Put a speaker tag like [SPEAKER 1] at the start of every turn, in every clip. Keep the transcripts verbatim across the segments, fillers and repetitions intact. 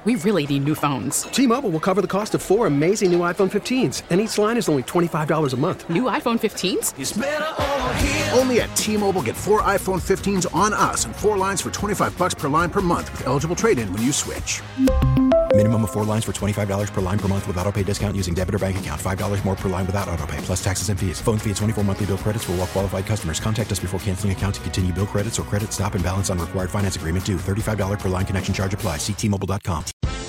[SPEAKER 1] we really need new phones.
[SPEAKER 2] T-Mobile will cover the cost of four amazing new iPhone fifteens, and each line is only twenty-five dollars a month.
[SPEAKER 1] New iPhone fifteens?
[SPEAKER 3] It's better over here.
[SPEAKER 4] Only at T-Mobile, get four iPhone fifteens on us and four lines for twenty-five dollars per line per month with eligible trade-in when you switch.
[SPEAKER 5] Minimum of four lines for twenty-five dollars per line per month with autopay discount using debit or bank account. five dollars more per line without autopay, plus taxes and fees. Phone fee at twenty-four monthly bill credits for well-qualified customers. Contact us before canceling account to continue bill credits or credit stop and balance on required finance agreement due. thirty-five dollars per line connection charge applies. See T Mobile dot com.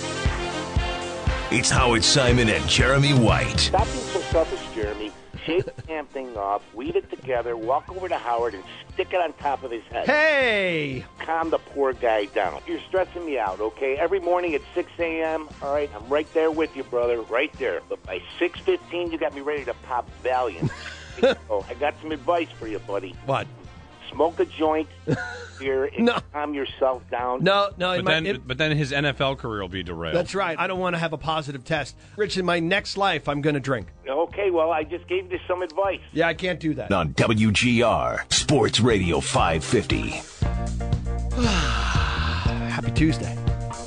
[SPEAKER 3] It's Howard Simon and Jeremy White.
[SPEAKER 6] Stop being so selfish, Jeremy. Shave the damn thing off, weave it together, walk over to Howard and stick it on top of his head.
[SPEAKER 7] Hey!
[SPEAKER 6] Calm the poor guy down. You're stressing me out, okay? Every morning at six a.m., all right, I'm right there with you, brother, right there. But by six fifteen, you got me ready to pop Valiant. Oh, I got some advice for you, buddy.
[SPEAKER 7] What?
[SPEAKER 6] Smoke a joint here and
[SPEAKER 7] No.
[SPEAKER 6] calm yourself down.
[SPEAKER 7] No, no.
[SPEAKER 8] But
[SPEAKER 7] it might-
[SPEAKER 8] then,
[SPEAKER 7] it-
[SPEAKER 8] but then his N F L career will be derailed.
[SPEAKER 7] That's right. I don't want to have a positive test. Rich, in my next life, I'm going to drink.
[SPEAKER 6] Okay, well, I just gave you some advice.
[SPEAKER 7] Yeah, I can't do that.
[SPEAKER 3] On W G R, Sports Radio five fifty.
[SPEAKER 7] Happy Tuesday.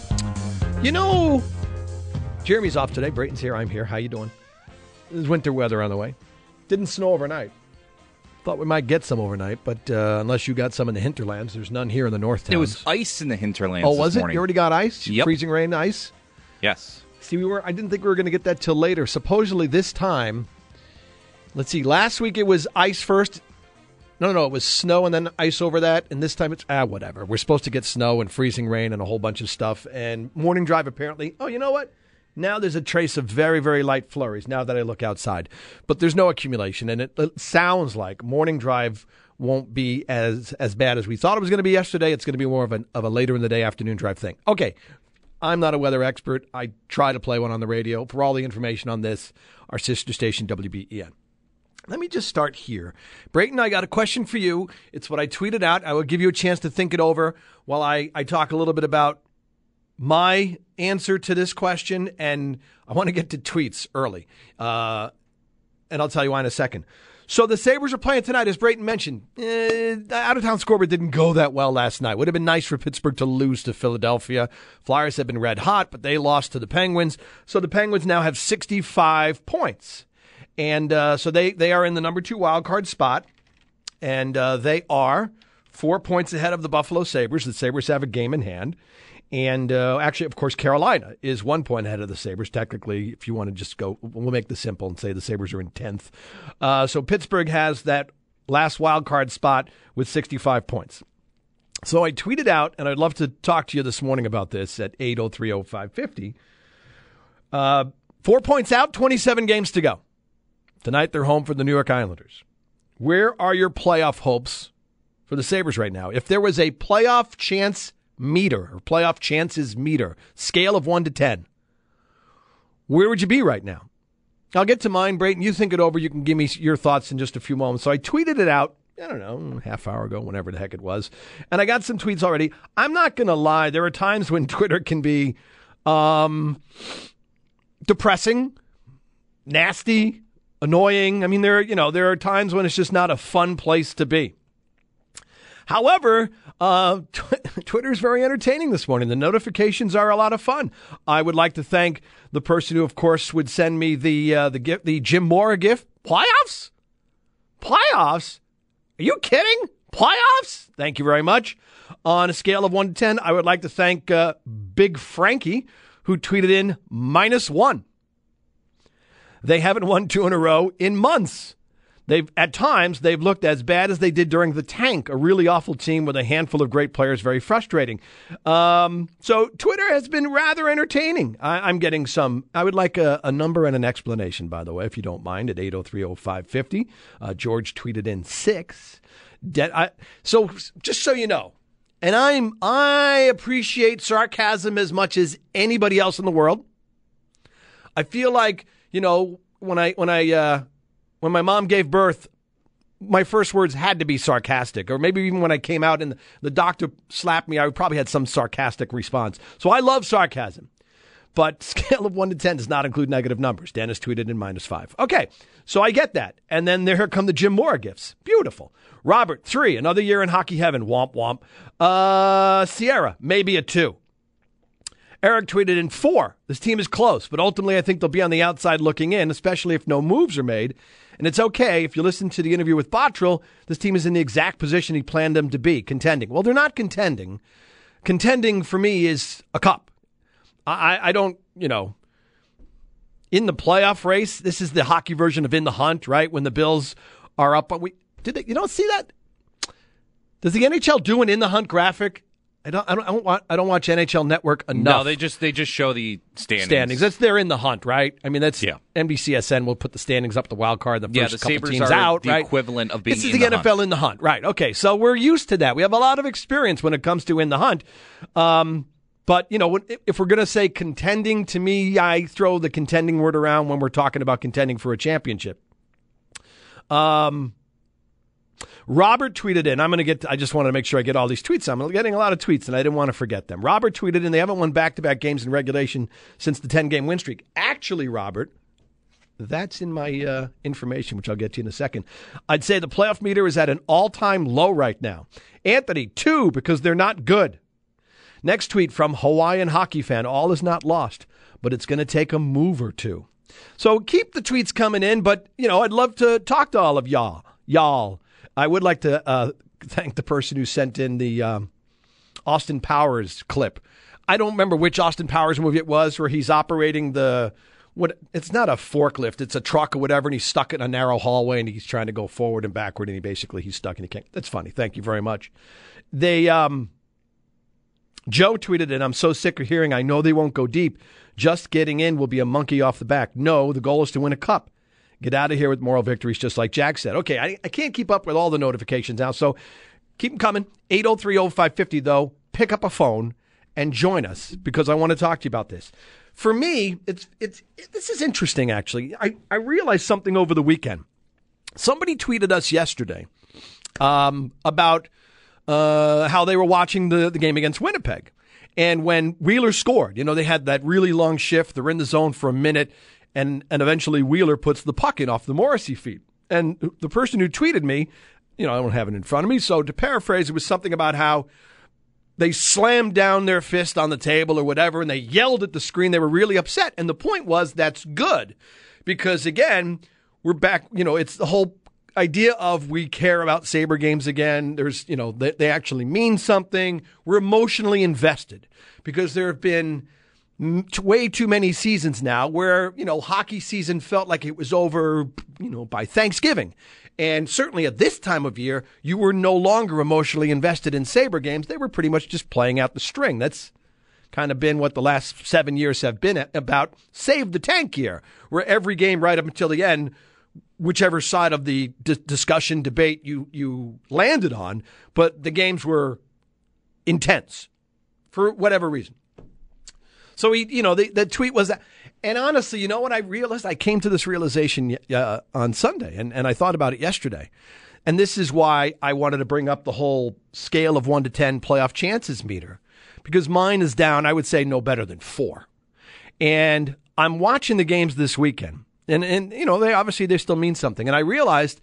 [SPEAKER 7] You know, Jeremy's off today. Brayton's here. I'm here. How you doing? There's winter weather on the way. Didn't snow overnight. Thought we might get some overnight, but uh, unless you got some in the hinterlands, there's none here in the north towns.
[SPEAKER 9] It was ice in the hinterlands.
[SPEAKER 7] Oh, was
[SPEAKER 9] this
[SPEAKER 7] it?
[SPEAKER 9] morning.
[SPEAKER 7] You already got ice?
[SPEAKER 9] Yep.
[SPEAKER 7] Freezing rain, ice?
[SPEAKER 9] Yes.
[SPEAKER 7] See, we were. I didn't think we were going to get that till later. Supposedly this time, let's see, last week it was ice first. No, no, no, it was snow and then ice over that. And this time it's, ah, whatever. We're supposed to get snow and freezing rain and a whole bunch of stuff. And morning drive apparently, oh, you know what? Now there's a trace of very, very light flurries now that I look outside. But there's no accumulation. And it, it sounds like morning drive won't be as as bad as we thought it was going to be yesterday. It's going to be more of, an, of a later in the day afternoon drive thing. Okay, I'm not a weather expert. I try to play one on the radio. For all the information on this, our sister station, W B E N. Let me just start here. Brayton, I got a question for you. It's what I tweeted out. I will give you a chance to think it over while I, I talk a little bit about my answer to this question, and I want to get to tweets early. Uh, and I'll tell you why in a second. So the Sabres are playing tonight, as Brayton mentioned. Eh, out-of-town scoreboard didn't go that well last night. Would have been nice for Pittsburgh to lose to Philadelphia. Flyers have been red hot, but they lost to the Penguins. So the Penguins now have sixty-five points. And uh, so they, they are in the number two wild card spot. And uh, they are four points ahead of the Buffalo Sabres. The Sabres have a game in hand. And uh, actually, of course, Carolina is one point ahead of the Sabres. Technically, if you want to just go, we'll make this simple and say the Sabres are in tenth. Uh, so Pittsburgh has that last wild card spot with sixty-five points. So I tweeted out, and I'd love to talk to you this morning about this at eight oh three oh five fifty. Uh, four points out, twenty-seven games to go. Tonight, they're home for the New York Islanders. Where are your playoff hopes for the Sabres right now? If there was a playoff chance meter or playoff chances meter, scale of one to ten, where would you be right now? I'll get to mine, Brayton. You think it over. You can give me your thoughts in just a few moments. So I tweeted it out, I don't know, a half hour ago, whenever the heck it was. And I got some tweets already. I'm not going to lie. There are times when Twitter can be um, depressing, nasty, annoying. I mean, there, you know, there are times when it's just not a fun place to be. However, uh, tw- Twitter is very entertaining this morning. The notifications are a lot of fun. I would like to thank the person who, of course, would send me the uh, the gift, the Jim Mora gift. Playoffs? Playoffs? Are you kidding? Playoffs? Thank you very much. On a scale of one to ten, I would like to thank uh, Big Frankie, who tweeted in minus one. They haven't won two in a row in months. They've at times they've looked as bad as they did during the tank, a really awful team with a handful of great players, very frustrating. Um, so Twitter has been rather entertaining. I, I'm getting some. I would like a, a number and an explanation, by the way, if you don't mind, at eight oh three oh five fifty. Uh, George tweeted in six. De- I, so just so you know, and I'm I appreciate sarcasm as much as anybody else in the world. I feel like, you know, when I when I uh, when my mom gave birth, my first words had to be sarcastic, or maybe even when I came out and the doctor slapped me, I probably had some sarcastic response. So I love sarcasm, but scale of one to ten does not include negative numbers. Dennis tweeted in minus five. Okay, so I get that, and then there come the Jim Mora gifts. Beautiful. Robert three, another year in hockey heaven. Womp womp. Uh, Sierra maybe a two. Eric tweeted in four. This team is close, but ultimately I think they'll be on the outside looking in, especially if no moves are made. And it's okay. If you listen to the interview with Bottrill, this team is in the exact position he planned them to be, contending. Well, they're not contending. Contending for me is a cup. I, I don't, you know, in the playoff race, this is the hockey version of in the hunt, right? When the Bills are up. But we did they, you don't see that? Does the N H L do an in the hunt graphic? I don't. I don't. I don't, want, I don't watch N H L Network enough.
[SPEAKER 9] No, they just they just show the standings.
[SPEAKER 7] Standings. That's they're in the hunt, right? I mean, that's
[SPEAKER 9] yeah.
[SPEAKER 7] N B C S N will put the standings up, the wild card, the first
[SPEAKER 9] yeah, the
[SPEAKER 7] couple
[SPEAKER 9] Sabres
[SPEAKER 7] teams
[SPEAKER 9] are
[SPEAKER 7] out,
[SPEAKER 9] the
[SPEAKER 7] right?
[SPEAKER 9] equivalent of being.
[SPEAKER 7] This is
[SPEAKER 9] in
[SPEAKER 7] the,
[SPEAKER 9] the
[SPEAKER 7] N F L
[SPEAKER 9] hunt.
[SPEAKER 7] in the hunt, right? Okay, so we're used to that. We have a lot of experience when it comes to in the hunt. Um, but you know, if we're going to say contending, to me, I throw the contending word around when we're talking about contending for a championship. Um. Robert tweeted in, I'm going to get, I just wanted to make sure I get all these tweets. I'm getting a lot of tweets and I didn't want to forget them. Robert tweeted in, they haven't won back-to-back games in regulation since the ten-game win streak. Actually, Robert, that's in my uh, information, which I'll get to in a second. I'd say the playoff meter is at an all-time low right now. Anthony, two, because they're not good. Next tweet from Hawaiian hockey fan, all is not lost, but it's going to take a move or two. So keep the tweets coming in, but, you know, I'd love to talk to all of y'all. Y'all. I would like to uh, thank the person who sent in the um, Austin Powers clip. I don't remember which Austin Powers movie it was where he's operating the, what? It's not a forklift, it's a truck or whatever, and he's stuck in a narrow hallway and he's trying to go forward and backward and he basically, he's stuck and he can't. That's funny. Thank you very much. They, um, Joe tweeted it, I'm so sick of hearing, I know they won't go deep. Just getting in will be a monkey off the back. No, the goal is to win a cup. Get out of here with moral victories, just like Jack said. Okay, I, I can't keep up with all the notifications now, so keep them coming. eight oh three oh five five oh, though. Pick up a phone and join us because I want to talk to you about this. For me, it's it's it, this is interesting, actually. I, I realized something over the weekend. Somebody tweeted us yesterday um, about uh, how they were watching the, the game against Winnipeg. And when Wheeler scored, you know, they had that really long shift. They're in the zone for a minute. And and eventually Wheeler puts the puck in off the Morrissey feet. And the person who tweeted me, you know, I don't have it in front of me. So to paraphrase, it was something about how they slammed down their fist on the table or whatever, and they yelled at the screen. They were really upset. And the point was that's good because, again, we're back. You know, it's the whole idea of we care about Sabre games again. There's, you know, they, they actually mean something. We're emotionally invested because there have been way too many seasons now where, you know, hockey season felt like it was over, you know, by Thanksgiving. And certainly at this time of year, you were no longer emotionally invested in Sabre games. They were pretty much just playing out the string. That's kind of been what the last seven years have been about save the tank year, where every game right up until the end, whichever side of the d- discussion, debate you, you landed on, but the games were intense for whatever reason. So, he, you know, the, the tweet was that. And honestly, you know what I realized? I came to this realization uh, on Sunday, and, and I thought about it yesterday. And this is why I wanted to bring up the whole scale of one to ten playoff chances meter. Because mine is down, I would say, no better than four. And I'm watching the games this weekend. And, and you know, they obviously they still mean something. And I realized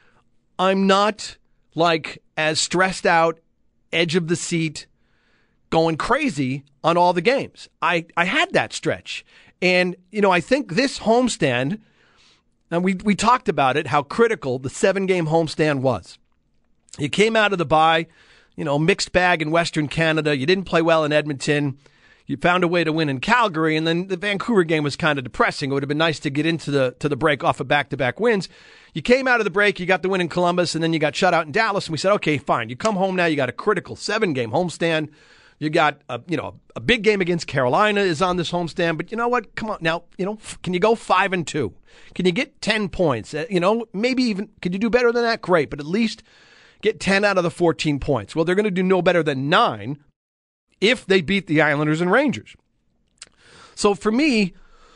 [SPEAKER 7] I'm not, like, as stressed out, edge of the seat, going crazy on all the games. I, I had that stretch. And, you know, I think this homestand, and we, we talked about it, how critical the seven-game homestand was. You came out of the bye, you know, mixed bag in Western Canada. You didn't play well in Edmonton. You found a way to win in Calgary, and then the Vancouver game was kind of depressing. It would have been nice to get into the to the break off of back-to-back wins. You came out of the break, you got the win in Columbus, and then you got shut out in Dallas, and we said, okay, fine. You come home now, you got a critical seven-game homestand. You got, a, you know, a big game against Carolina is on this homestand. But you know what? Come on. Now, you know, can you go five and two? Can you get ten points? Uh, you know, maybe even, could you do better than that? Great. But at least get ten out of the fourteen points. Well, they're going to do no better than nine if they beat the Islanders and Rangers. So for me,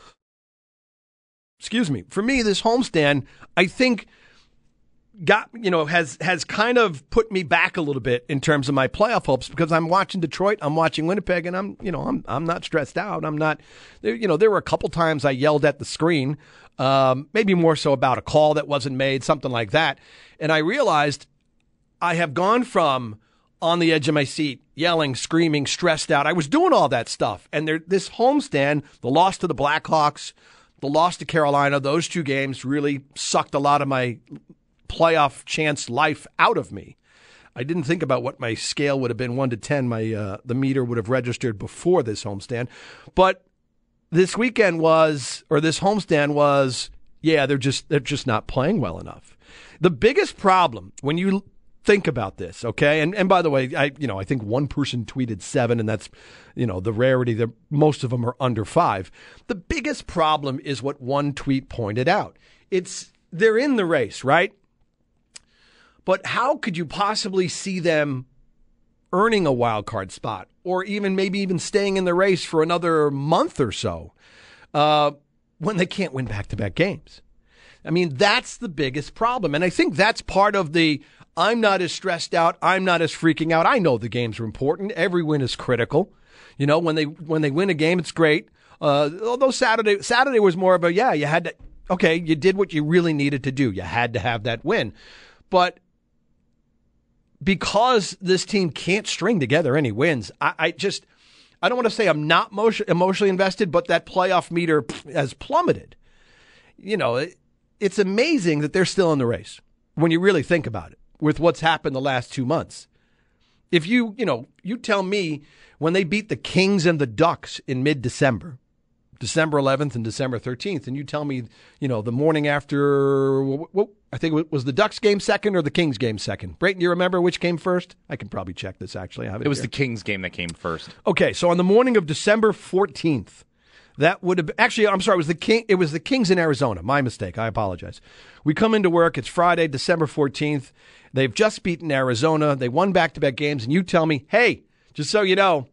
[SPEAKER 7] excuse me, for me, this homestand, I think, got, you know, has has kind of put me back a little bit in terms of my playoff hopes because I'm watching Detroit, I'm watching Winnipeg, and I'm, you know, I'm I'm not stressed out. I'm not, you know, there were a couple times I yelled at the screen, um, maybe more so about a call that wasn't made, something like that. And I realized I have gone from on the edge of my seat, yelling, screaming, stressed out. I was doing all that stuff. And there, this homestand, the loss to the Blackhawks, the loss to Carolina, those two games really sucked a lot of my playoff chance life out of me. I didn't think about what my scale would have been, one to ten. My uh, the meter would have registered before this homestand. But this weekend was, or this homestand was, yeah, they're just they're just not playing well enough. The biggest problem when you think about this, okay, and and by the way, I you know I think one person tweeted seven, and that's you know the rarity that most of them are under five. The biggest problem is what one tweet pointed out. It's they're in the race, right? But how could you possibly see them earning a wild card spot, or even maybe even staying in the race for another month or so, uh, when they can't win back-to-back games? I mean, that's the biggest problem. And I think that's part of the I'm not as stressed out, I'm not as freaking out. I know the games are important. Every win is critical. You know, when they when they win a game, it's great. Uh, although Saturday Saturday was more of a, yeah, you had to, okay, you did what you really needed to do. You had to have that win. But because this team can't string together any wins, I, I just, I don't want to say I'm not emotion, emotionally invested, but that playoff meter has plummeted. You know, it, it's amazing that they're still in the race when you really think about it with what's happened the last two months. If you, you know, you tell me when they beat the Kings and the Ducks in mid-December, December eleventh and December thirteenth, and you tell me, you know, the morning after, what, I think it was the Ducks game second or the Kings game second. Brayton, do you remember which came first? I can probably check this, actually. I have it
[SPEAKER 9] It was
[SPEAKER 7] here.
[SPEAKER 9] the Kings game that came first.
[SPEAKER 7] Okay, so on the morning of December fourteenth, that would have been, actually, I'm sorry, it was the King, it was the Kings in Arizona. My mistake. I apologize. We come into work. It's Friday, December fourteenth. They've just beaten Arizona. They won back-to-back games, and you tell me, hey, just so you know,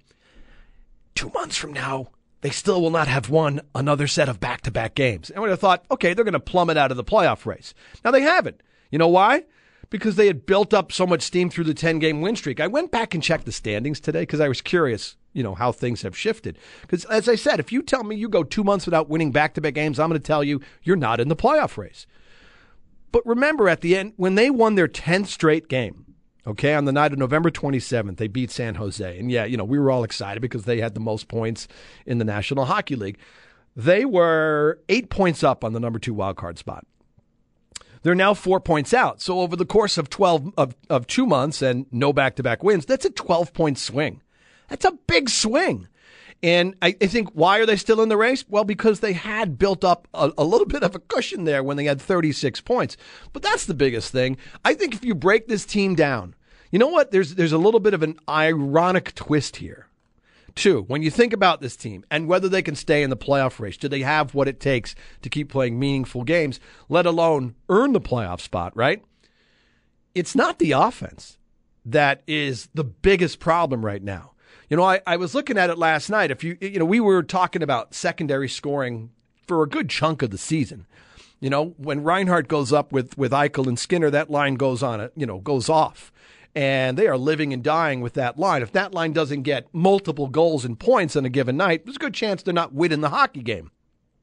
[SPEAKER 7] two months from now, they still will not have won another set of back-to-back games. And I would have thought, okay, they're going to plummet out of the playoff race. Now, they haven't. You know why? Because they had built up so much steam through the ten-game win streak. I went back and checked the standings today because I was curious, you know, how things have shifted. Because, as I said, if you tell me you go two months without winning back-to-back games, I'm going to tell you you're not in the playoff race. But remember, at the end, when they won their tenth straight game, okay, on the night of November twenty-seventh, they beat San Jose. And, yeah, you know, we were all excited because they had the most points in the National Hockey League. They were eight points up on the number two wildcard spot. They're now four points out. So over the course of twelve of, of two months and no back-to-back wins, that's a twelve-point swing. That's a big swing. And I, I think, why are they still in the race? Well, because they had built up a, a little bit of a cushion there when they had thirty-six points. But that's the biggest thing. I think if you break this team down, you know what? There's there's a little bit of an ironic twist here, too. When you think about this team and whether they can stay in the playoff race, do they have what it takes to keep playing meaningful games, let alone earn the playoff spot, right? It's not the offense that is the biggest problem right now. You know, I, I was looking at it last night. If you, you know, we were talking about secondary scoring for a good chunk of the season. You know, when Reinhart goes up with, with Eichel and Skinner, that line goes on, it, you know, goes off. And they are living and dying with that line. If that line doesn't get multiple goals and points on a given night, there's a good chance they're not winning the hockey game.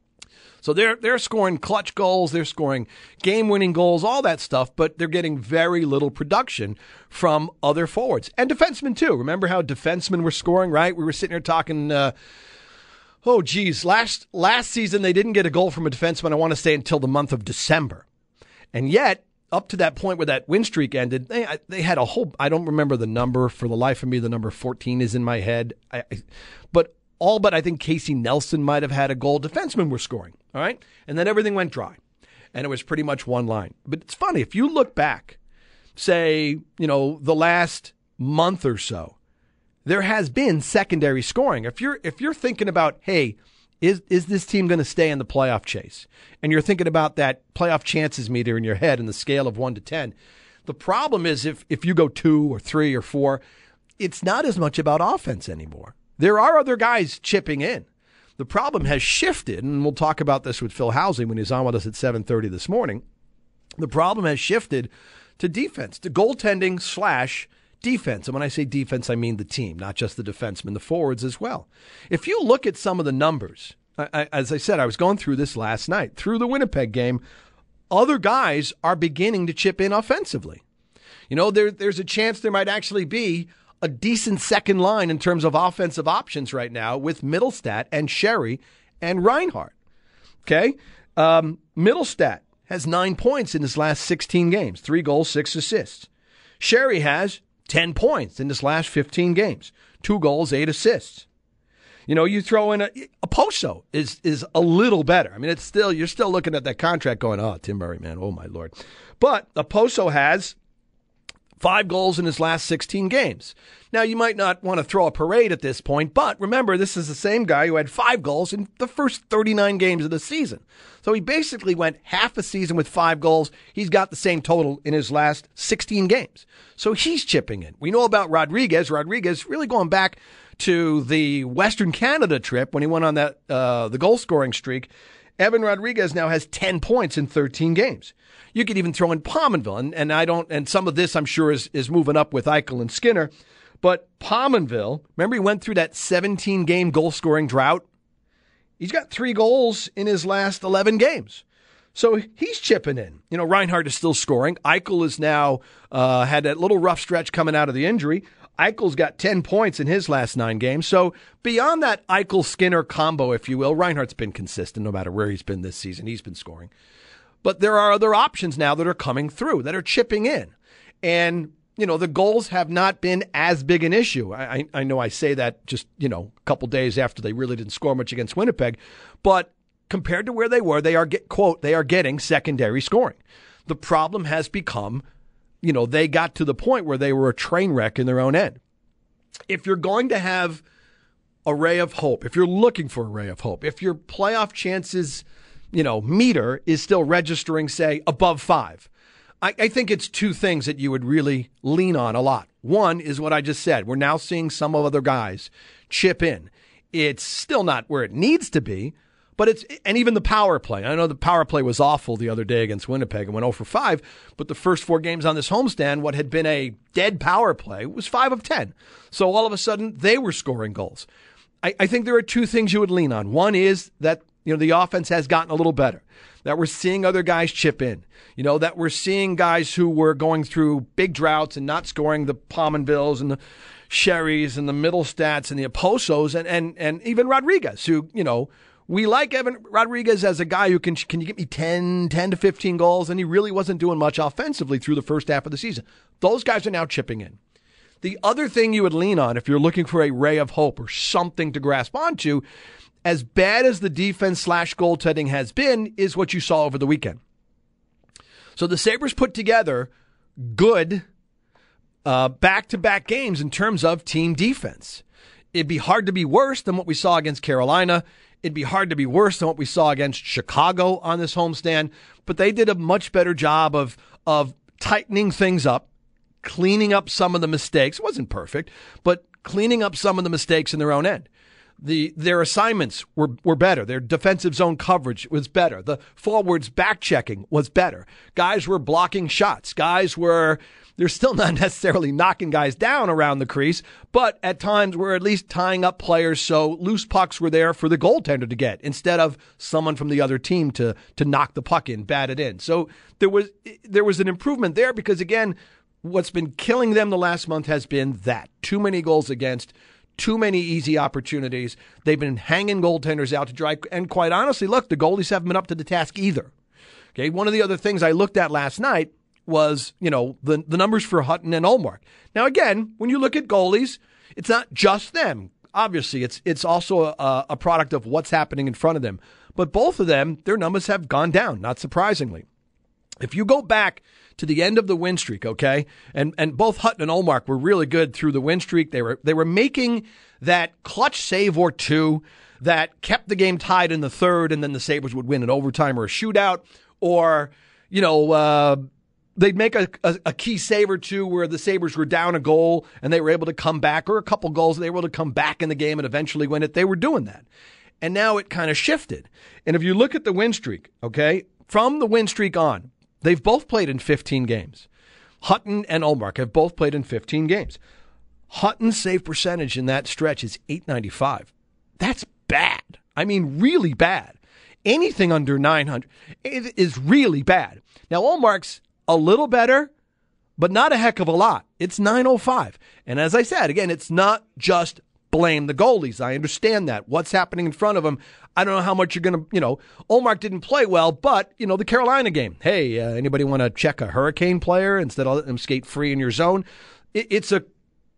[SPEAKER 7] So they're they're scoring clutch goals, they're scoring game-winning goals, all that stuff, but they're getting very little production from other forwards. And defensemen, too. Remember how defensemen were scoring, right? We were sitting here talking, uh, oh, geez, last, last season they didn't get a goal from a defenseman, I want to say, until the month of December. And yet, up to that point where that win streak ended, they they had a whole, I don't remember the number, for the life of me, the number fourteen is in my head. I, I, but all but I think Casey Nelson might have had a goal. Defensemen were scoring, all right? And then everything went dry. And it was pretty much one line. But it's funny, if you look back, say, you know, the last month or so, there has been secondary scoring. If you're if you're thinking about, hey, is is this team going to stay in the playoff chase? And you're thinking about that playoff chances meter in your head in the scale of one to ten. The problem is if if you go two or three or four, it's not as much about offense anymore. There are other guys chipping in. The problem has shifted, and we'll talk about this with Phil Housing when he's on with us at seven thirty this morning. The problem has shifted to defense, to goaltending slash defense. And when I say defense, I mean the team, not just the defensemen, the forwards as well. If you look at some of the numbers, I, I, as I said, I was going through this last night. Through the Winnipeg game, other guys are beginning to chip in offensively. You know, there, there's a chance there might actually be a decent second line in terms of offensive options right now with Middlestat and Sherry and Reinhart. Okay? Um, Middlestat has nine points in his last sixteen games, three goals, six assists. Sherry has ten points in his last fifteen games, two goals, eight assists. You know, you throw in a, a Poso is is a little better. I mean, it's still, you're still looking at that contract going, oh, Tim Murray, man, oh my Lord. But a Poso has five goals in his last sixteen games. Now, you might not want to throw a parade at this point, but remember, this is the same guy who had five goals in the first thirty-nine games of the season. So he basically went half a season with five goals. He's got the same total in his last sixteen games. So he's chipping in. We know about Rodriguez. Rodriguez really going back to the Western Canada trip when he went on that uh, the goal-scoring streak. Evan Rodriguez now has ten points in thirteen games. You could even throw in Pominville, and, and I don't. And some of this, I'm sure, is is moving up with Eichel and Skinner. But Pominville, remember he went through that seventeen-game goal-scoring drought? He's got three goals in his last eleven games. So he's chipping in. You know, Reinhart is still scoring. Eichel is now uh, had that little rough stretch coming out of the injury. Eichel's got ten points in his last nine games. So beyond that Eichel-Skinner combo, if you will, Reinhart's been consistent no matter where he's been this season. He's been scoring. But there are other options now that are coming through, that are chipping in. And, you know, the goals have not been as big an issue. I, I know I say that just, you know, a couple days after they really didn't score much against Winnipeg. But compared to where they were, they are, get, quote, they are getting secondary scoring. The problem has become, you know, they got to the point where they were a train wreck in their own end. If you're going to have a ray of hope, if you're looking for a ray of hope, if your playoff chances, you know, meter is still registering, say, above five, I, I think it's two things that you would really lean on a lot. One is what I just said. We're now seeing some of other guys chip in. It's still not where it needs to be, but it's, and even the power play. I know the power play was awful the other day against Winnipeg and went oh for five, but the first four games on this homestand, what had been a dead power play was five of ten. So all of a sudden, they were scoring goals. I, I think there are two things you would lean on. One is that, you know, the offense has gotten a little better, that we're seeing other guys chip in, you know, that we're seeing guys who were going through big droughts and not scoring, the Pominvilles and the Sherrys and the Middlestats and the Oposos and, and, and even Rodriguez, who, you know, we like Evan Rodriguez as a guy who can, can you get me ten, ten to fifteen goals? And he really wasn't doing much offensively through the first half of the season. Those guys are now chipping in. The other thing you would lean on if you're looking for a ray of hope or something to grasp onto, as bad as the defense slash goaltending has been, is what you saw over the weekend. So the Sabres put together good uh, back-to-back games in terms of team defense. It'd be hard to be worse than what we saw against Carolina. It'd be hard to be worse than what we saw against Chicago on this homestand, but they did a much better job of of tightening things up, cleaning up some of the mistakes. It wasn't perfect, but cleaning up some of the mistakes in their own end. The their assignments were, were better. Their defensive zone coverage was better. The forwards back checking was better. Guys were blocking shots. Guys were, they're still not necessarily knocking guys down around the crease, but at times we're at least tying up players so loose pucks were there for the goaltender to get instead of someone from the other team to to knock the puck in, bat it in. So there was there was an improvement there because, again, what's been killing them the last month has been that. Too many goals against, too many easy opportunities. They've been hanging goaltenders out to dry. And quite honestly, look, the goalies haven't been up to the task either. Okay, one of the other things I looked at last night was, you know, the, the numbers for Hutton and Ullmark. Now, again, when you look at goalies, it's not just them. Obviously, it's it's also a, a product of what's happening in front of them. But both of them, their numbers have gone down, not surprisingly. If you go back to the end of the win streak, okay, and and both Hutton and Ullmark were really good through the win streak. They were they were making that clutch save or two that kept the game tied in the third, and then the Sabres would win in overtime or a shootout, or, you know, uh, they'd make a, a, a key save or two where the Sabres were down a goal and they were able to come back, or a couple goals, they were able to come back in the game and eventually win it. They were doing that. And now it kind of shifted. And if you look at the win streak, okay, from the win streak on, they've both played in fifteen games. Hutton and Ullmark have both played in fifteen games. Hutton's save percentage in that stretch is eight ninety-five. That's bad. I mean, really bad. Anything under nine hundred is really bad. Now, Ullmark's a little better, but not a heck of a lot. It's nine oh five. And as I said, again, it's not just blame the goalies. I understand that. What's happening in front of them, I don't know how much you're going to, you know, Olmark didn't play well, but, you know, the Carolina game. Hey, uh, anybody want to check a Hurricane player instead of letting them skate free in your zone? It, it's a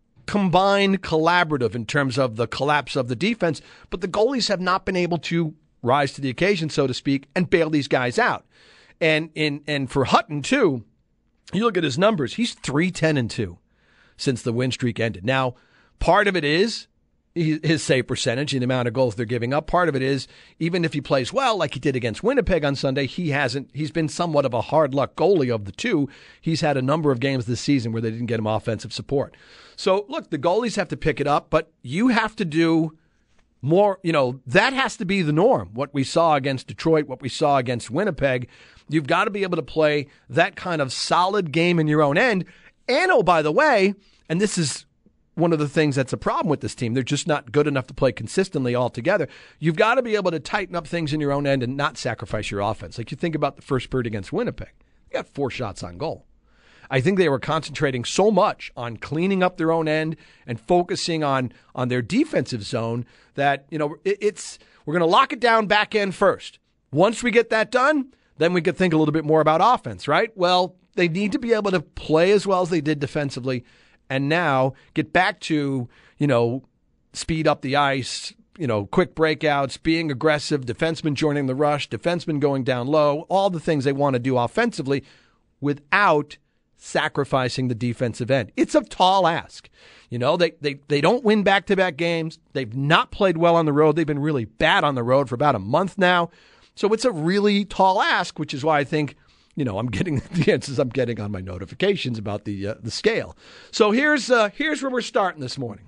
[SPEAKER 7] combined collaborative in terms of the collapse of the defense, but the goalies have not been able to rise to the occasion, so to speak, and bail these guys out. And in and for Hutton, too, you look at his numbers, he's three ten and two since the win streak ended. Now, part of it is his save percentage and the amount of goals they're giving up. Part of it is, even if he plays well, like he did against Winnipeg on Sunday, he hasn't. He's been somewhat of a hard luck goalie of the two. He's had a number of games this season where they didn't get him offensive support. So, look, the goalies have to pick it up, but you have to do more. You know, that has to be the norm. What we saw against Detroit, what we saw against Winnipeg, you've got to be able to play that kind of solid game in your own end. And, oh, by the way, and this is one of the things that's a problem with this team. They're just not good enough to play consistently altogether. You've got to be able to tighten up things in your own end and not sacrifice your offense. Like you think about the first period against Winnipeg. They got four shots on goal. I think they were concentrating so much on cleaning up their own end and focusing on on their defensive zone that, you know, it, it's we're going to lock it down back end first. Once we get that done, then we could think a little bit more about offense, right? Well, they need to be able to play as well as they did defensively and now get back to, you know, speed up the ice, you know, quick breakouts, being aggressive, defensemen joining the rush, defensemen going down low, all the things they want to do offensively without sacrificing the defensive end. It's a tall ask. You know, they, they, they don't win back-to-back games. They've not played well on the road. They've been really bad on the road for about a month now. So it's a really tall ask, which is why I think, you know, I'm getting the answers I'm getting on my notifications about the uh, the scale. So here's uh, here's where we're starting this morning.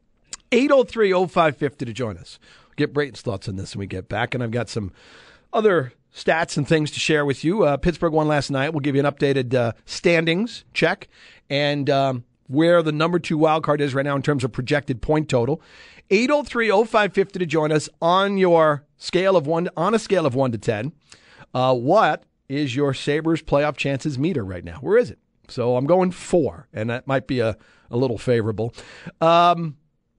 [SPEAKER 7] eight oh three oh five fifty to join us. We'll get Brayton's thoughts on this when we get back. And I've got some other stats and things to share with you. Uh, Pittsburgh won last night. We'll give you an updated uh, standings check and um, where the number two wild card is right now in terms of projected point total. eight oh three oh five fifty to join us on your scale of one on a scale of one to ten. Uh, what is your Sabres playoff chances meter right now? Where is it? So I'm going four, and that might be a, a little favorable. Um,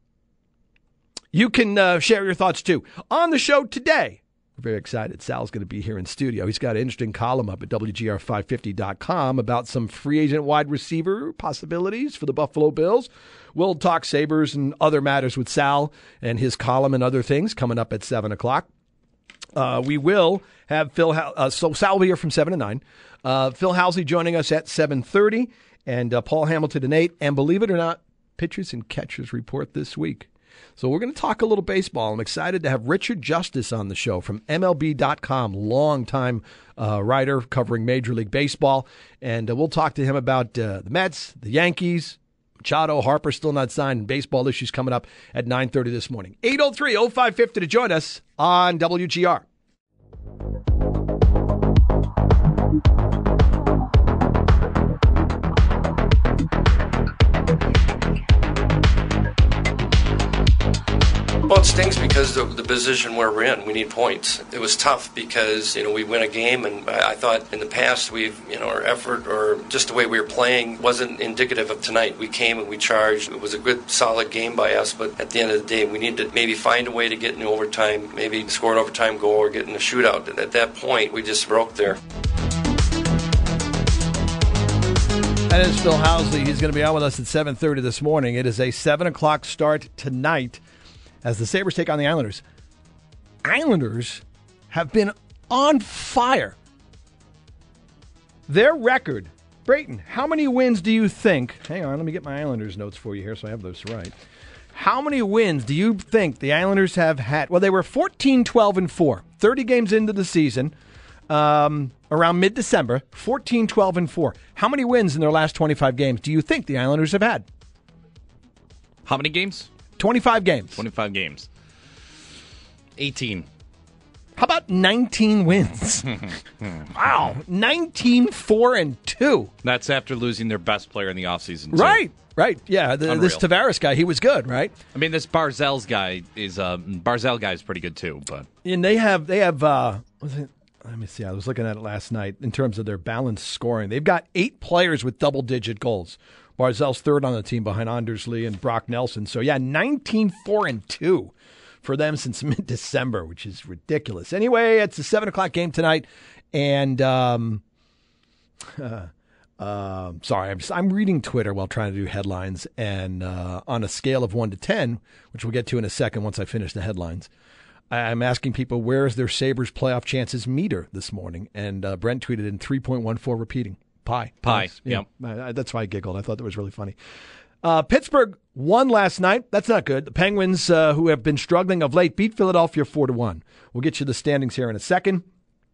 [SPEAKER 7] you can uh, share your thoughts, too. On the show today, we're very excited. Sal's going to be here in studio. He's got an interesting column up at W G R five fifty dot com about some free agent wide receiver possibilities for the Buffalo Bills. We'll talk Sabres and other matters with Sal and his column and other things coming up at seven o'clock. Uh, we will have Phil, uh, so Sal will be here from seven to nine. Uh, Phil Housley joining us at seven thirty, and uh, Paul Hamilton at eight. And believe it or not, pitchers and catchers report this week. So we're going to talk a little baseball. I'm excited to have Richard Justice on the show from M L B dot com, longtime uh, writer covering Major League Baseball. And uh, we'll talk to him about uh, the Mets, the Yankees, Machado, Harper still not signed, and baseball issues coming up at nine thirty this morning. eight oh three oh five fifty to join us on W G R.
[SPEAKER 10] Well, it stings because of the position where we're in. We need points. It was tough because, you know, we win a game, and I thought in the past we've, you know, our effort or just the way we were playing wasn't indicative of tonight. We came and we charged. It was a good, solid game by us, but at the end of the day, we need to maybe find a way to get in overtime, maybe score an overtime goal or get in a shootout. And at that point, we just broke there.
[SPEAKER 7] That is Phil Housley. He's going to be on with us at seven thirty this morning. It is a seven o'clock start tonight as the Sabres take on the Islanders. Islanders have been on fire. Their record, Brayton, how many wins do you think? Hang on, let me get my Islanders notes for you here so I have those right. How many wins do you think the Islanders have had? Well, they were fourteen, twelve, and four. thirty games into the season, um, around mid-December, fourteen, twelve, and four. How many wins in their last twenty-five games do you think the Islanders have had?
[SPEAKER 9] How many games?
[SPEAKER 7] twenty-five games.
[SPEAKER 9] twenty-five games. eighteen.
[SPEAKER 7] How about nineteen wins? Wow. nineteen, four, and two.
[SPEAKER 9] That's after losing their best player in the offseason, too.
[SPEAKER 7] Right, right. Yeah, the, this Tavares guy, he was good, right?
[SPEAKER 9] I mean, this Barzell's guy is, uh, Barzell guy is pretty good, too. But
[SPEAKER 7] And they have, they have uh, was it let me see. I was looking at it last night in terms of their balanced scoring. They've got eight players with double-digit goals. Barzell's third on the team behind Anders Lee and Brock Nelson. So, yeah, nineteen four and two for them since mid-December, which is ridiculous. Anyway, it's a seven o'clock game tonight, and um, uh, uh, sorry, I'm just, I'm reading Twitter while trying to do headlines, and uh, on a scale of one to ten, which we'll get to in a second once I finish the headlines, I'm asking people where is their Sabres playoff chances meter this morning, and uh, Brent tweeted in three point one four repeating. Pie.
[SPEAKER 9] Pie,
[SPEAKER 7] yeah. Yep. That's why I giggled. I thought that was really funny. Uh, Pittsburgh won last night. That's not good. The Penguins, uh, who have been struggling of late, beat Philadelphia four to one. We'll get you the standings here in a second.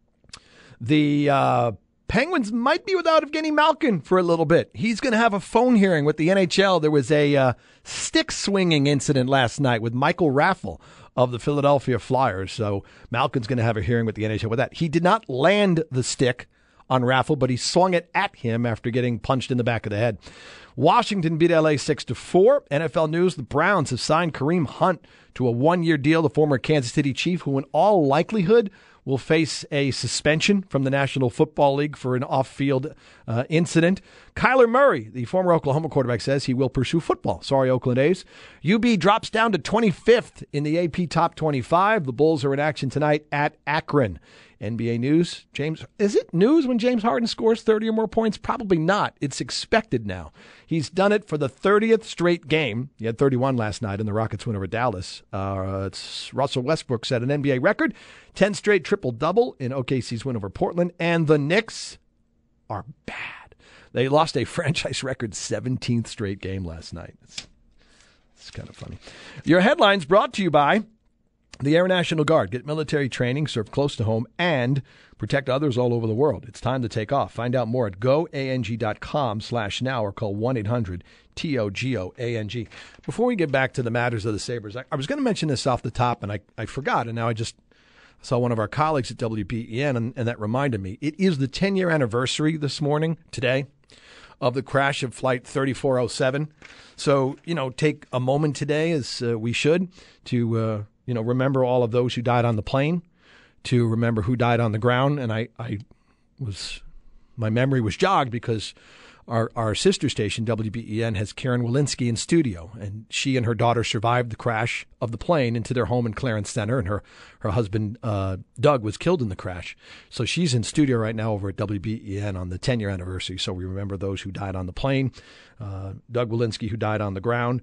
[SPEAKER 7] The uh, Penguins might be without Evgeny Malkin for a little bit. He's going to have a phone hearing with the N H L. There was a uh, stick-swinging incident last night with Michael Raffl of the Philadelphia Flyers. So Malkin's going to have a hearing with the N H L with that. He did not land the stick on Raffl, but he swung it at him after getting punched in the back of the head. Washington beat L A six to four. N F L news, the Browns have signed Kareem Hunt to a one-year deal, the former Kansas City Chief, who in all likelihood will face a suspension from the National Football League for an off-field uh, incident. Kyler Murray, the former Oklahoma quarterback, says he will pursue football. Sorry, Oakland A's. U B drops down to twenty-fifth in the A P Top twenty-five. The Bulls are in action tonight at Akron. N B A news, James, is it news when James Harden scores thirty or more points? Probably not. It's expected now. He's done it for the thirtieth straight game. He had thirty-one last night in the Rockets win over Dallas. Uh, it's Russell Westbrook set an N B A record, ten straight triple-double in O K C's win over Portland. And the Knicks are bad. They lost a franchise record seventeenth straight game last night. It's, it's kind of funny. Your headlines brought to you by the Air National Guard. Get military training, serve close to home, and protect others all over the world. It's time to take off. Find out more at goang.com slash now or call one eight hundred T O G O A N G. Before we get back to the matters of the Sabres, I, I was going to mention this off the top, and I, I forgot, and now I just saw one of our colleagues at W B E N, and, and that reminded me. It is the ten-year anniversary this morning, today, of the crash of Flight thirty-four oh seven. So, you know, take a moment today, as uh, we should, to uh, you know, remember all of those who died on the plane, to remember who died on the ground. And I, I was, my memory was jogged because our, our sister station, W B E N, has Karen Walensky in studio. And she and her daughter survived the crash of the plane into their home in Clarence Center. And her, her husband, uh, Doug, was killed in the crash. So she's in studio right now over at W B E N on the ten-year anniversary. So we remember those who died on the plane, uh, Doug Walensky, who died on the ground.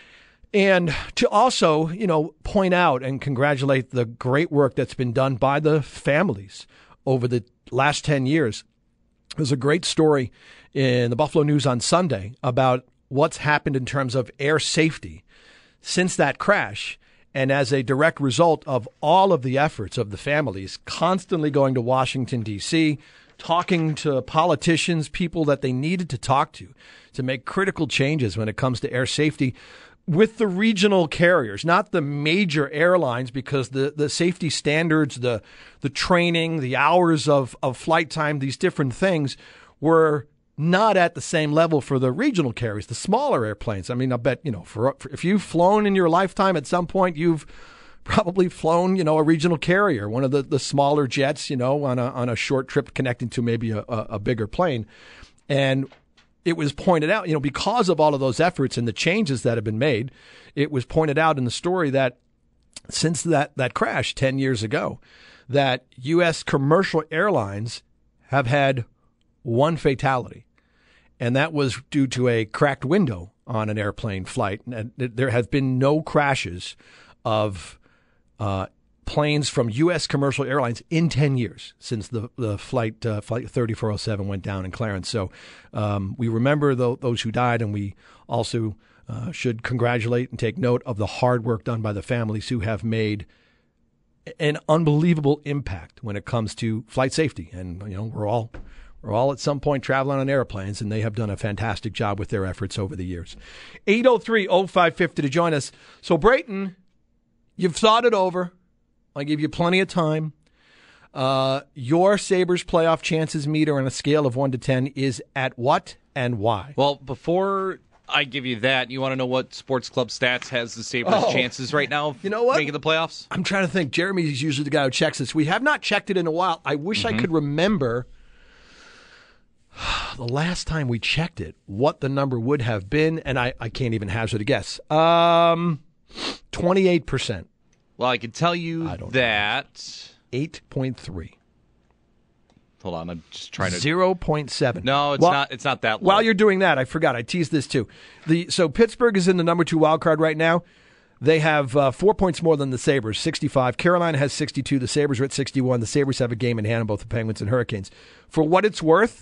[SPEAKER 7] And to also, you know, point out and congratulate the great work that's been done by the families over the last ten years. There's a great story in the Buffalo News on Sunday about what's happened in terms of air safety since that crash. And as a direct result of all of the efforts of the families constantly going to Washington, D C, talking to politicians, people that they needed to talk to, to make critical changes when it comes to air safety, with the regional carriers, not the major airlines, because the, the safety standards, the the training, the hours of, of flight time, these different things were not at the same level for the regional carriers, the smaller airplanes. I mean, I bet, you know, for, for if you've flown in your lifetime, at some point you've probably flown, you know, a regional carrier, one of the, the smaller jets, you know, on a on a short trip connecting to maybe a, a, a bigger plane. And it was pointed out, you know, because of all of those efforts and the changes that have been made, it was pointed out in the story that since that, that crash ten years ago, that U S commercial airlines have had one fatality, and that was due to a cracked window on an airplane flight. And there have been no crashes of uh, planes from U S commercial airlines in ten years since the the flight uh, flight thirty-four oh seven went down in Clarence. So um, we remember the, those who died, and we also uh, should congratulate and take note of the hard work done by the families who have made an unbelievable impact when it comes to flight safety. And you know, we're all we're all at some point traveling on airplanes, and they have done a fantastic job with their efforts over the years. eight oh three oh five fifty to join us. So Brayton, you've thought it over. I give you plenty of time. Uh, your Sabres playoff chances meter on a scale of one to ten is at what and why?
[SPEAKER 9] Well, before I give you that. You want to know what Sports Club Stats has the Sabres'
[SPEAKER 7] Oh.
[SPEAKER 9] chances right now of
[SPEAKER 7] You know what?
[SPEAKER 9] making the playoffs?
[SPEAKER 7] I'm trying to think. Jeremy's usually the guy who checks this. We have not checked it in a while. I wish
[SPEAKER 9] Mm-hmm.
[SPEAKER 7] I could remember the last time we checked it, what the number would have been, and I, I can't even hazard a guess. Um, twenty-eight percent.
[SPEAKER 9] Well, I can tell you
[SPEAKER 7] I don't
[SPEAKER 9] that.
[SPEAKER 7] eight point three.
[SPEAKER 9] Hold on, I'm just trying to.
[SPEAKER 7] zero point seven.
[SPEAKER 9] No, it's
[SPEAKER 7] Well,
[SPEAKER 9] not. It's not that low.
[SPEAKER 7] While you're doing that, I forgot. I teased this too. The So Pittsburgh is in the number two wild card right now. They have uh, four points more than the Sabres, sixty-five. Carolina has sixty-two. The Sabres are at sixty-one. The Sabres have a game in hand on both the Penguins and Hurricanes. For what it's worth,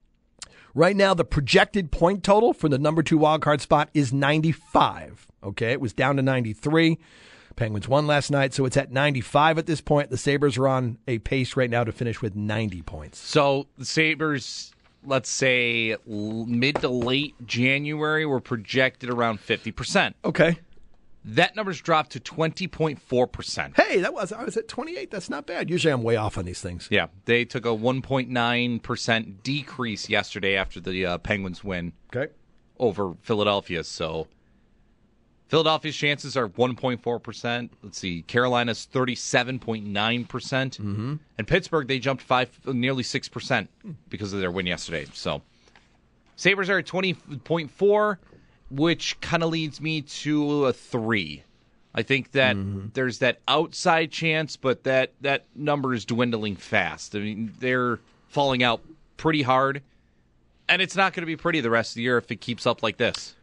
[SPEAKER 7] right now the projected point total for the number two wild card spot is ninety-five. Okay, it was down to ninety-three. Penguins won last night, so it's at ninety-five at this point. The Sabres are on a pace right now to finish with ninety points.
[SPEAKER 9] So the Sabres, let's say l- mid to late January, were projected around fifty percent.
[SPEAKER 7] Okay.
[SPEAKER 9] That number's dropped to twenty point four percent.
[SPEAKER 7] Hey, that was I was at twenty-eight. That's not bad. Usually I'm way off on these things.
[SPEAKER 9] Yeah, they took a one point nine percent decrease yesterday after the uh, Penguins win
[SPEAKER 7] Okay.
[SPEAKER 9] over Philadelphia. So Philadelphia's chances are one point four percent. Let's see, Carolina's thirty-seven point nine percent. Mm-hmm. And Pittsburgh, they jumped five, nearly six percent because of their win yesterday. So Sabres are at twenty point four, which kind of leads me to a three. I think that mm-hmm. there's that outside chance, but that, that number is dwindling fast. I mean, they're falling out pretty hard, and it's not going to be pretty the rest of the year if it keeps up like this.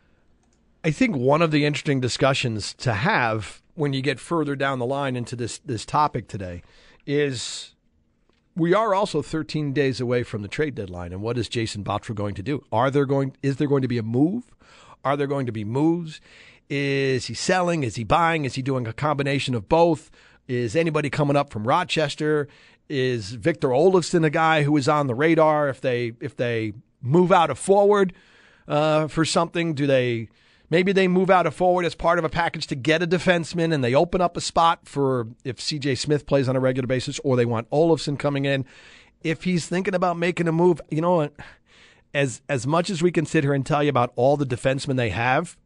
[SPEAKER 7] I think one of the interesting discussions to have when you get further down the line into this this topic today is we are also thirteen days away from the trade deadline, and what is Jason Botterill going to do? Are there going is there going to be a move? Are there going to be moves? Is he selling? Is he buying? Is he doing a combination of both? Is anybody coming up from Rochester? Is Victor Olofsson a guy who is on the radar if they if they move out a forward uh, for something? Do they Maybe they move out a forward as part of a package to get a defenseman, and they open up a spot for if C J Smith plays on a regular basis, or they want Olofsson coming in. If he's thinking about making a move, you know, as as much as we can sit here and tell you about all the defensemen they have,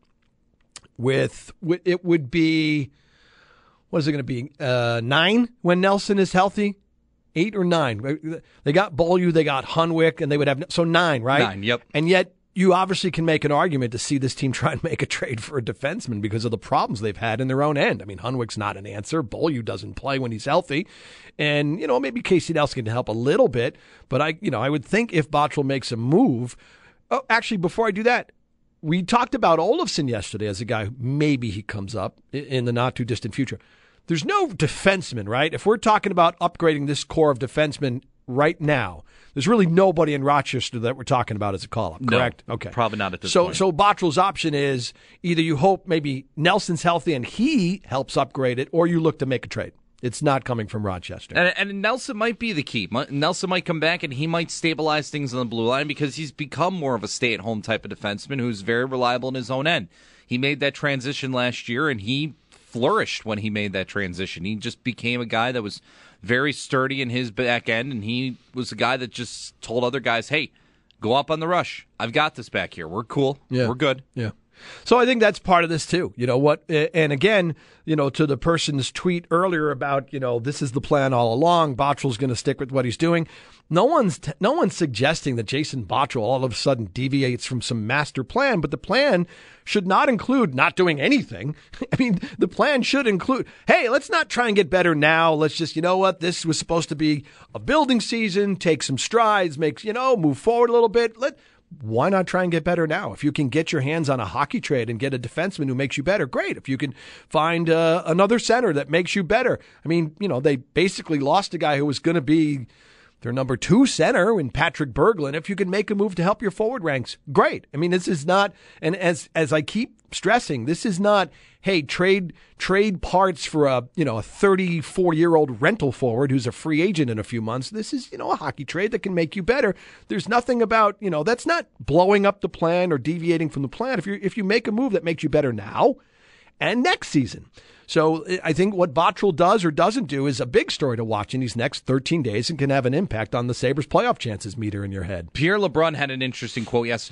[SPEAKER 7] with it would be, what is it going to be, uh, nine when Nelson is healthy? Eight or nine? They got Beaulieu, they got Hunwick, and they would have, so nine, right?
[SPEAKER 9] Nine, yep.
[SPEAKER 7] And yet, you obviously can make an argument to see this team try and make a trade for a defenseman because of the problems they've had in their own end. I mean, Hunwick's not an answer. Beaulieu doesn't play when he's healthy. And, you know, maybe Casey Nelson can help a little bit. But, I, you know, I would think if Botterill makes a move. Oh, actually, before I do that, we talked about Olofsson yesterday as a guy who maybe he comes up in the not-too-distant future. There's no defenseman, right? If we're talking about upgrading this core of defensemen right now, there's really nobody in Rochester that we're talking about as a call-up, correct?
[SPEAKER 9] No,
[SPEAKER 7] okay.
[SPEAKER 9] Probably not at this
[SPEAKER 7] so,
[SPEAKER 9] point.
[SPEAKER 7] So Botterill's option is either you hope maybe Nelson's healthy and he helps upgrade it, or you look to make a trade. It's not coming from Rochester.
[SPEAKER 9] And, and Nelson might be the key. Nelson might come back and he might stabilize things on the blue line because he's become more of a stay-at-home type of defenseman who's very reliable in his own end. He made that transition last year, and he flourished when he made that transition. He just became a guy that was very sturdy in his back end, and he was a guy that just told other guys, hey, go up on the rush. I've got this back here. We're cool.
[SPEAKER 7] Yeah.
[SPEAKER 9] We're good.
[SPEAKER 7] Yeah. So I think that's part of this too. You know what? And again, you know, to the person's tweet earlier about, you know, this is the plan all along. Botterill's going to stick with what he's doing. No one's t- no one's suggesting that Jason Botterill all of a sudden deviates from some master plan, but the plan should not include not doing anything. I mean, the plan should include, hey, let's not try and get better now. Let's just, you know what? This was supposed to be a building season. Take some strides. Make, you know, move forward a little bit. Let. Why not try and get better now? If you can get your hands on a hockey trade and get a defenseman who makes you better, great. If you can find uh, another center that makes you better. I mean, you know, they basically lost a guy who was going to be their number two center in Patrick Berglund. If you can make a move to help your forward ranks, great. I mean, this is not, and as as I keep stressing, this is not, hey, trade trade parts for a, you know, a thirty-four-year-old rental forward who's a free agent in a few months. This is, you know, a hockey trade that can make you better. There's nothing about, you know, that's not blowing up the plan or deviating from the plan. If you if you make a move that makes you better now and next season. So I think what Botterill does or doesn't do is a big story to watch in these next thirteen days and can have an impact on the Sabres playoff chances meter in your head.
[SPEAKER 9] Pierre LeBrun had an interesting quote yesterday. I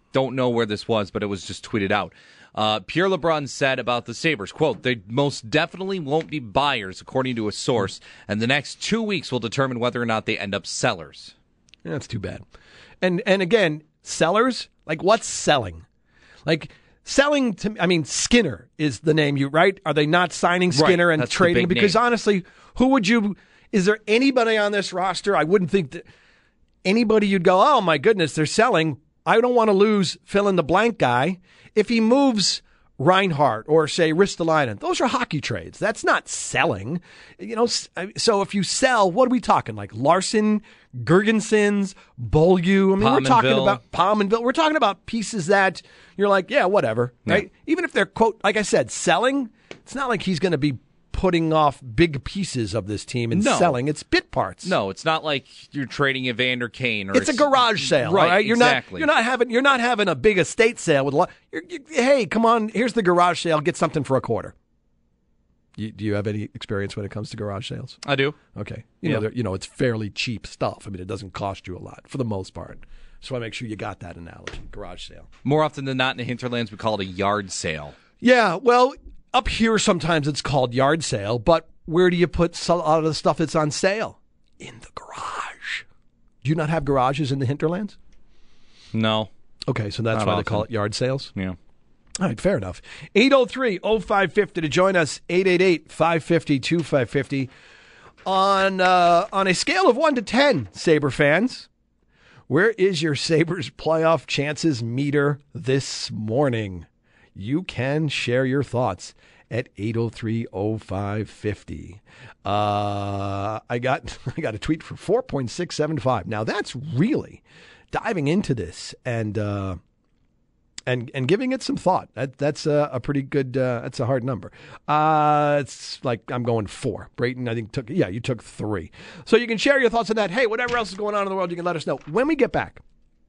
[SPEAKER 9] don't know where this was, but it was just tweeted out. Uh, Pierre LeBrun said about the Sabres, quote, they most definitely won't be buyers, according to a source, and the next two weeks will determine whether or not they end up sellers.
[SPEAKER 7] Yeah, that's too bad. And and again, sellers, like what's selling? Like selling to, I mean, Skinner is the name you, right? Are they not signing Skinner
[SPEAKER 9] right,
[SPEAKER 7] and
[SPEAKER 9] that's
[SPEAKER 7] trading?
[SPEAKER 9] the big
[SPEAKER 7] Because
[SPEAKER 9] name.
[SPEAKER 7] honestly, who would you, is there anybody on this roster? I wouldn't think that anybody you'd go, oh my goodness, they're selling. I don't want to lose fill in the blank guy. If he moves Reinhardt or, say, Ristolainen, those are hockey trades. That's not selling. You know, so if you sell, what are we talking? Like Larson, Gergensons, Beaulieu? I mean, we're talking
[SPEAKER 9] Pominville.
[SPEAKER 7] about Pominville. We're talking about pieces that you're like, yeah, whatever,
[SPEAKER 9] Yeah.
[SPEAKER 7] right? Even if they're, quote, like I said, selling, it's not like he's going to be putting off big pieces of this team and
[SPEAKER 9] No.
[SPEAKER 7] selling. It's bit parts.
[SPEAKER 9] No, it's not like you're trading Evander Kane. Or
[SPEAKER 7] It's a garage sale,
[SPEAKER 9] right?
[SPEAKER 7] all right? You're
[SPEAKER 9] exactly.
[SPEAKER 7] not you're not having you're not having a big estate sale with a lot. You're, you, hey, come on, here's the garage sale. Get something for a quarter. You, do you have any experience when it comes to garage sales?
[SPEAKER 9] I do.
[SPEAKER 7] Okay, you
[SPEAKER 9] Yeah.
[SPEAKER 7] know, they're- you know, it's fairly cheap stuff. I mean, it doesn't cost you a lot for the most part. So I make sure you got that analogy. Garage sale.
[SPEAKER 9] More often than not in the hinterlands, we call it a yard sale.
[SPEAKER 7] Yeah, well, up here sometimes it's called yard sale, but where do you put a lot of the stuff that's on sale? In the garage. Do you not have garages in the hinterlands?
[SPEAKER 9] No.
[SPEAKER 7] Okay, so that's
[SPEAKER 9] Not
[SPEAKER 7] why
[SPEAKER 9] often.
[SPEAKER 7] they call it yard sales?
[SPEAKER 9] Yeah.
[SPEAKER 7] All right, fair enough. eight oh three oh five five oh to join us, eight eight eight, five five zero, two five five zero. On, uh, on a scale of one to ten, Sabre fans, where is your Sabres playoff chances meter this morning? You can share your thoughts at eight oh three oh five five oh. Uh, I got I got a tweet for four point six seven five. Now that's really diving into this and uh, and and giving it some thought. That that's a, a pretty good. Uh, that's a hard number. Uh, it's like I'm going four. Brayton, I think took yeah you took three. So you can share your thoughts on that. Hey, whatever else is going on in the world, you can let us know when we get back.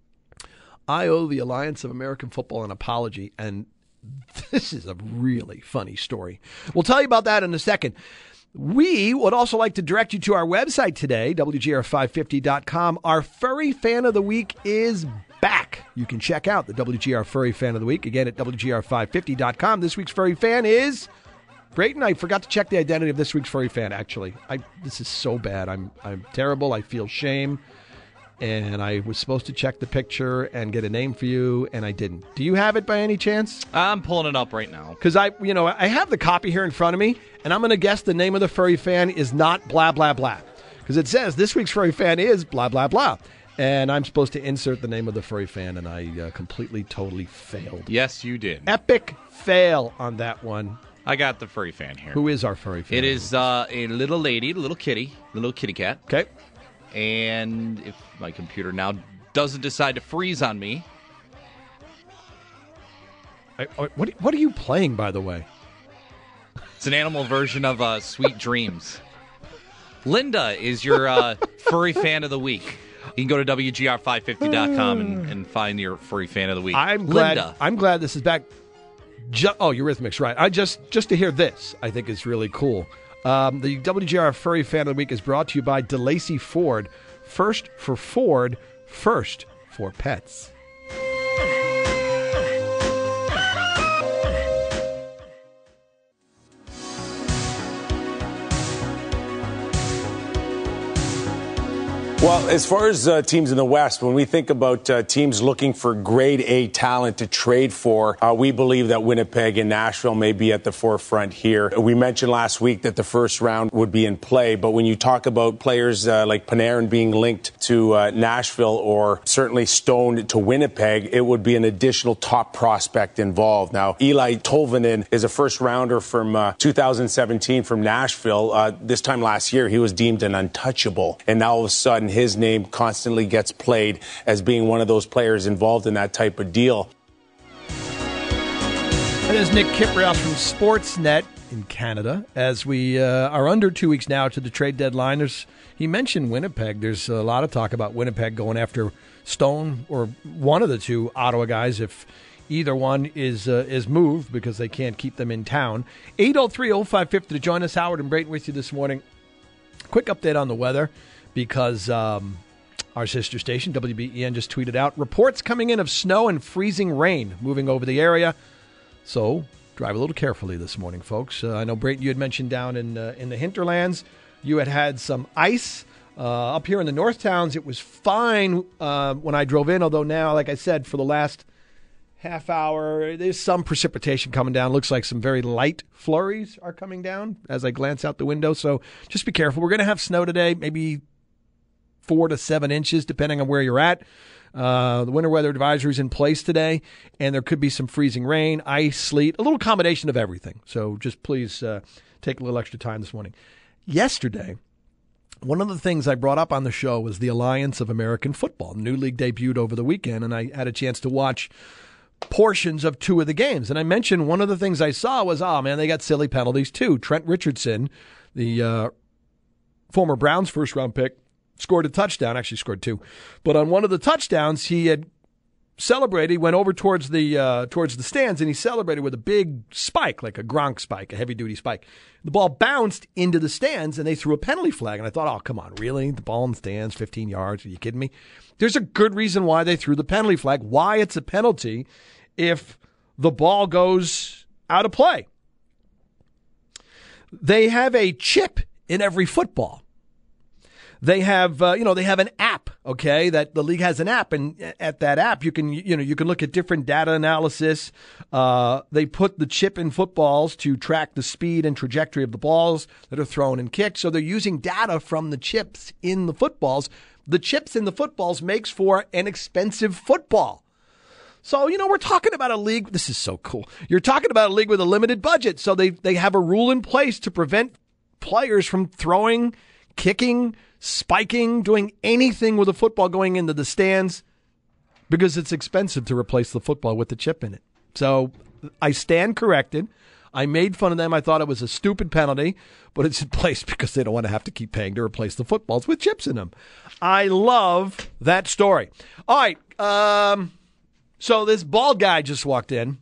[SPEAKER 7] I owe the Alliance of American Football an apology, and this is a really funny story. We'll tell you about that in a second. We would also like to direct you to our website today, W G R five fifty dot com. Our Furry Fan of the Week is back. You can check out the W G R Furry Fan of the Week, again, at W G R five fifty dot com. This week's Furry Fan is Brayton. I forgot to check the identity of this week's Furry Fan, actually. I This is so bad. I'm I'm terrible. I feel shame. And I was supposed to check the picture and get a name for you, and I didn't. Do you have it by any chance?
[SPEAKER 9] I'm pulling it up right now.
[SPEAKER 7] Because I, you know, I have the copy here in front of me, and I'm going to guess the name of the furry fan is not blah, blah, blah. Because it says this week's furry fan is blah, blah, blah. And I'm supposed to insert the name of the furry fan, and I uh, completely, totally failed.
[SPEAKER 9] Yes, you did.
[SPEAKER 7] Epic fail on that one.
[SPEAKER 9] I got the furry fan here.
[SPEAKER 7] Who is our furry fan?
[SPEAKER 9] It is uh, a little lady, a little kitty, a little kitty cat.
[SPEAKER 7] Okay.
[SPEAKER 9] And if my computer now doesn't decide to freeze on me.
[SPEAKER 7] I, what, what are you playing, by the way?
[SPEAKER 9] It's an animal version of uh, Sweet Dreams. Linda is your uh, furry fan of the week. You can go to W G R five fifty dot com and, and find your furry fan of the week.
[SPEAKER 7] I'm glad.
[SPEAKER 9] Linda.
[SPEAKER 7] I'm glad this is back. Ju- oh, Eurythmics, right? I just just to hear this, I think is really cool. Um, the W G R Furry Fan of the Week is brought to you by DeLacy Ford. First for Ford, first for pets.
[SPEAKER 11] Well, as far as uh, teams in the West, when we think about uh, teams looking for grade A talent to trade for, uh, we believe that Winnipeg and Nashville may be at the forefront here. We mentioned last week that the first round would be in play, but when you talk about players uh, like Panarin being linked to uh, Nashville or certainly Stone to Winnipeg, it would be an additional top prospect involved. Now, Eli Tolvanen is a first rounder from uh, two thousand seventeen from Nashville. Uh, this time last year, he was deemed an untouchable, and now all of a sudden, his name constantly gets played as being one of those players involved in that type of deal.
[SPEAKER 7] That is Nick Kiprios from Sportsnet in Canada. As we uh, are under two weeks now to the trade deadline, there's, he mentioned Winnipeg. There's a lot of talk about Winnipeg going after Stone or one of the two Ottawa guys if either one is uh, is moved because they can't keep them in town. eight oh three oh five five oh to join us. Howard and Brayton with you this morning. Quick update on the weather. Because um, Our sister station, W B E N, just tweeted out, reports coming in of snow and freezing rain moving over the area. So drive a little carefully this morning, folks. Uh, I know, Brayton, you had mentioned down in uh, in the hinterlands, you had had some ice. Uh, up here in the North Towns, it was fine uh, when I drove in, although now, like I said, for the last half hour, there's some precipitation coming down. Looks like some very light flurries are coming down as I glance out the window. So just be careful. We're going to have snow today, maybe four to seven inches, depending on where you're at. Uh, the winter weather advisory is in place today, and there could be some freezing rain, ice, sleet, a little combination of everything. So just please uh, take a little extra time this morning. Yesterday, one of the things I brought up on the show was the Alliance of American Football. The new league debuted over the weekend, and I had a chance to watch portions of two of the games. And I mentioned one of the things I saw was, oh, man, they got silly penalties too. Trent Richardson, the uh, former Browns first-round pick, scored a touchdown, actually scored two. But on one of the touchdowns, he had celebrated, he went over towards the uh, towards the stands, and he celebrated with a big spike, like a Gronk spike, a heavy-duty spike. The ball bounced into the stands, and they threw a penalty flag. And I thought, oh, come on, really? The ball in the stands, fifteen yards? Are you kidding me? There's a good reason why they threw the penalty flag, why it's a penalty if the ball goes out of play. They have a chip in every football. They have, uh, you know, they have an app, okay, that the league has an app, and at that app, you can, you know, you can look at different data analysis. Uh, they put the chip in footballs to track the speed and trajectory of the balls that are thrown and kicked. So they're using data from the chips in the footballs. The chips in the footballs makes for an expensive football. So, you know, we're talking about a league. This is so cool. You're talking about a league with a limited budget. So they, they have a rule in place to prevent players from throwing, kicking, spiking, doing anything with a football going into the stands because it's expensive to replace the football with the chip in it. So I stand corrected. I made fun of them. I thought it was a stupid penalty, but it's in place because they don't want to have to keep paying to replace the footballs with chips in them. I love that story. All right. Um, so this bald guy just walked in,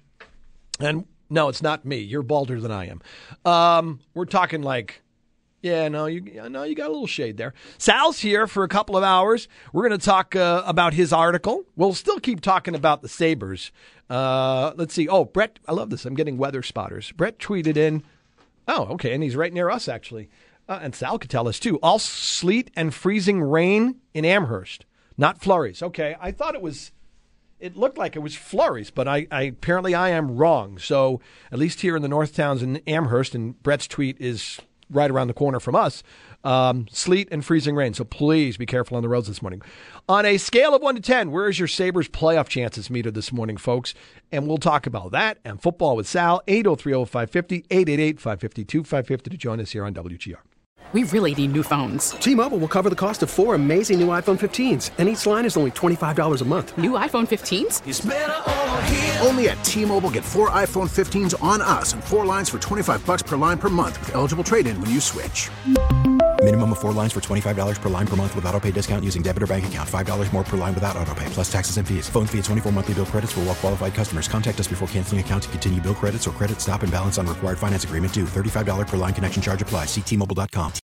[SPEAKER 7] and no, it's not me. You're balder than I am. Um, we're talking like... Yeah, no, you no, you got a little shade there. Sal's here for a couple of hours. We're going to talk uh, about his article. We'll still keep talking about the Sabres. Uh, let's see. Oh, Brett, I love this. I'm getting weather spotters. Brett tweeted in. Oh, okay, and he's right near us, actually. Uh, and Sal could tell us, too. All sleet and freezing rain in Amherst, not flurries. Okay, I thought it was, it looked like it was flurries, but I, I apparently I am wrong. So at least here in the North Towns in Amherst, and Brett's tweet is right around the corner from us, um, sleet and freezing rain. So please be careful on the roads this morning. On a scale of one to ten, where is your Sabres playoff chances meter this morning, folks? And we'll talk about that and football with Sal, eight oh three oh five fifty, eight eight eight, five five two, five fifty to join us here on W G R.
[SPEAKER 1] We really need new phones.
[SPEAKER 2] T-Mobile will cover the cost of four amazing new iPhone fifteens, and each line is only twenty-five dollars a month.
[SPEAKER 1] New iPhone fifteens?
[SPEAKER 4] It's better over here. Only at T-Mobile, get four iPhone fifteens on us and four lines for twenty-five dollars per line per month with eligible trade-in when you switch.
[SPEAKER 5] Minimum of four lines for twenty-five dollars per line per month with autopay discount using debit or bank account. five dollars more per line without autopay, plus taxes and fees. Phone fee at twenty-four monthly bill credits for well-qualified customers. Contact us before canceling account to continue bill credits or credit stop and balance on required finance agreement due. thirty-five dollars per line connection charge applies. See T Mobile dot com.